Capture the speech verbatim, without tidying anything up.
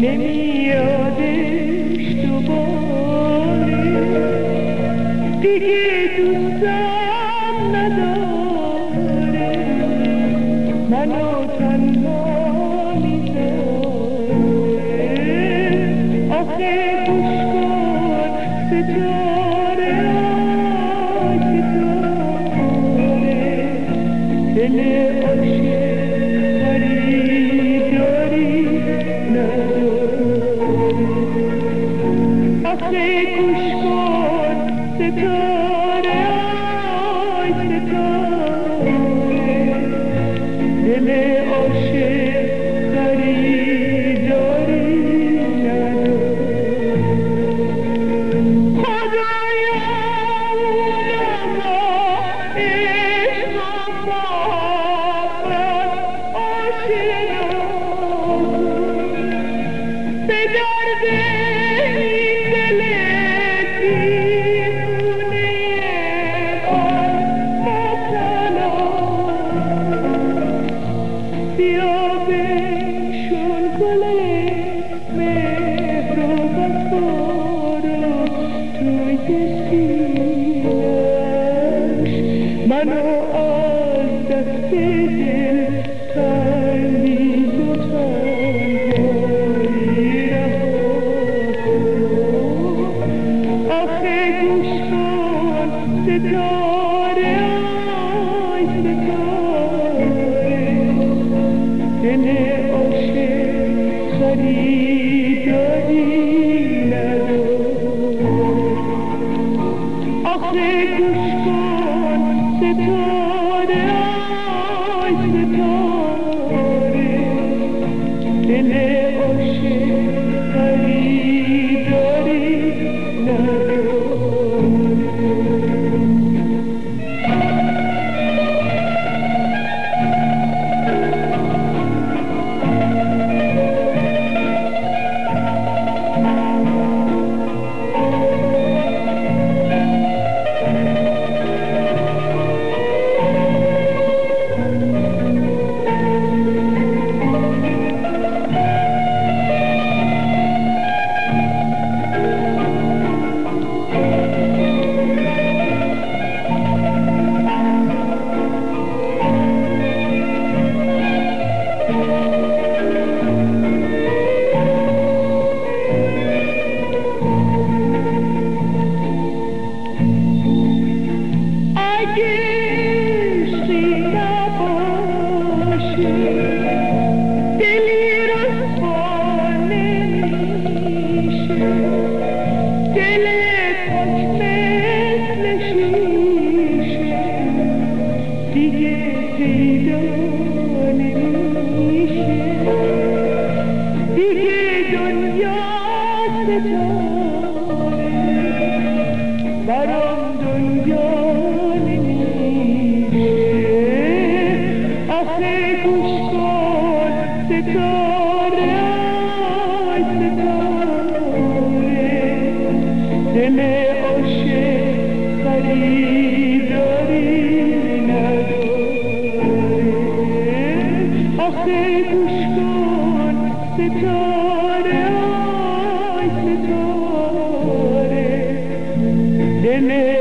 نمیادش دوباره دیگه دوستم نداره منو تنها میذاره آخه گوش کن ستاره ستاره دل آخه گوش کن ستاره آی ستاره دل عاشق خریداری نداره خدایا اونما عشق و محبت آشنا به درد بیا بشون گل مهر و وفا رو توی سینه‌اش منو از دست دل تنگی و تنهایی رها آخه گوش کن ستاره آی ستاره دل عاشق خریداری نداره آخه گوش کن ستاره آی ستاره دل عاشق خریداری نداره برام دنیا نمیشه آخه گوش کن ستاره آی ستاره دل عاشق خریداری نداره آخه گوش کن ستاره آی ستاره دل